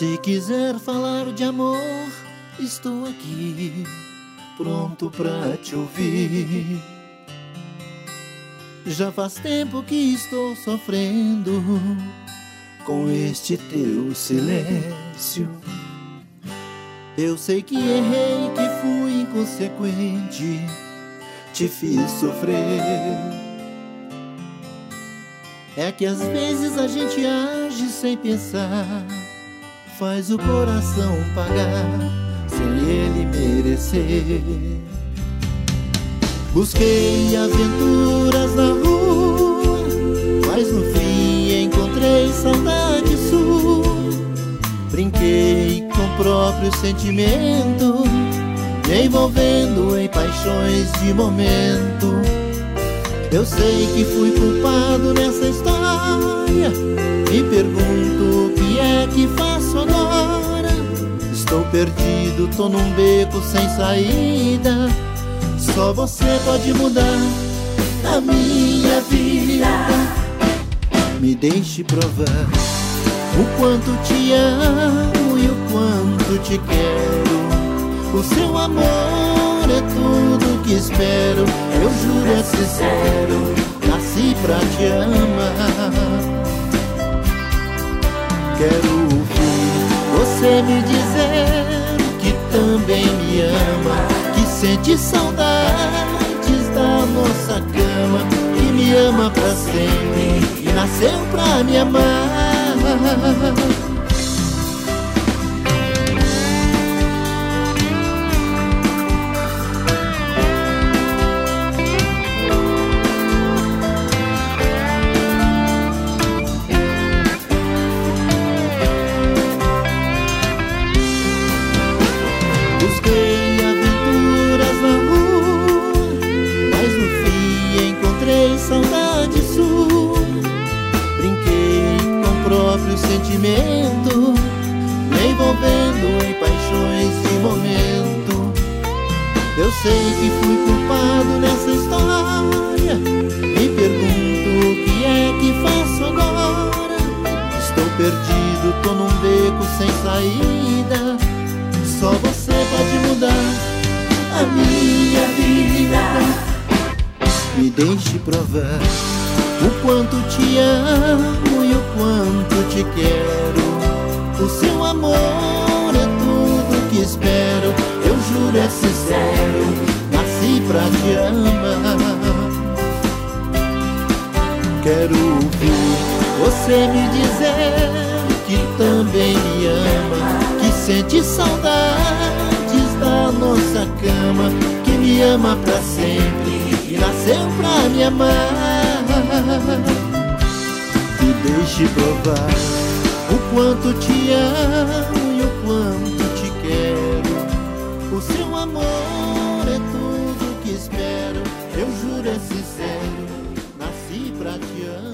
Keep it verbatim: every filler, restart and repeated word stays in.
Se quiser falar de amor, estou aqui, pronto pra te ouvir. Já faz tempo que estou sofrendo com este teu silêncio. Eu sei que errei, que fui inconsequente, te fiz sofrer. É que às vezes a gente age sem pensar, faz o coração pagar sem ele merecer. Busquei aventuras na rua, mas no fim encontrei saudade sua. Brinquei com o próprio sentimento, me envolvendo em paixões de momento. Eu sei que fui culpado nessa história, me pergunto o que é que faço agora. Estou perdido, tô num beco sem saída. Só você pode mudar a minha vida. Me deixe provar o quanto te amo e o quanto te quero. O seu amor é tudo que espero. Eu juro, é sincero, nasci pra te amar. Quero ouvir você me dizer que também me ama, que sente saudades da nossa cama, que me ama pra sempre e nasceu pra me amar. Busquei aventuras na rua, mas no fim encontrei saudade sua. Brinquei com o próprio sentimento, me envolvendo em paixões de momento. Eu sei que fui culpado nessa história, me pergunto o que é que faço agora. Estou perdido, tô num beco sem saída. Só você pode mudar a minha vida. Me deixe provar o quanto te amo e o quanto te quero. O seu amor é tudo que espero. Eu juro, é sincero, nasci pra te amar. Quero ouvir você me dizer que também me ama, que sente saudades da nossa cama, que me ama pra sempre e nasceu pra me amar. Me deixe provar o quanto te amo e o quanto te quero. O seu amor é tudo que espero. Eu juro, é sincero, nasci pra te amar.